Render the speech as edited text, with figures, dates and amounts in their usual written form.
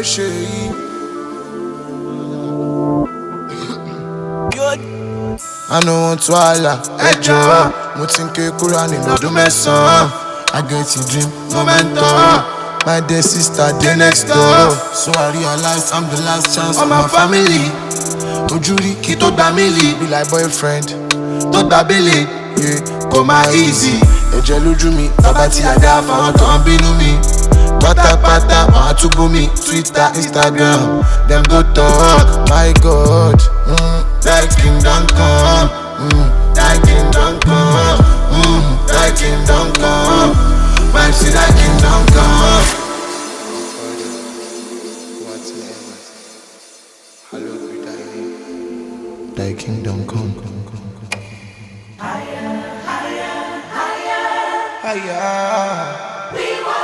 ṣe yìí. I no want to holla, ẹjọ́ mo ti ń ké kúrò nínú ọdún mẹ́sàn-án. I get a dream, momentum. My dear sister, dey next door. So I realize I'm the last chance of my family. Ojúrí kí tó gbà mí lì. Be like boyfriend tó gbà bílẹ̀. Kò má easy. Ẹ̀jẹ̀ lójú mi, bàbá tí a dá fáwọn tó ń bínú mi. Pátápátá wọ́n á túbú mi. Twitter, Instagram, dem go talk. My God, that kingdom come. That kingdom come. That kingdom come. Man, see that kingdom come. Whatsoever, hallowed be thy name. Thy kingdom come. Higher, higher, higher. Higher. We want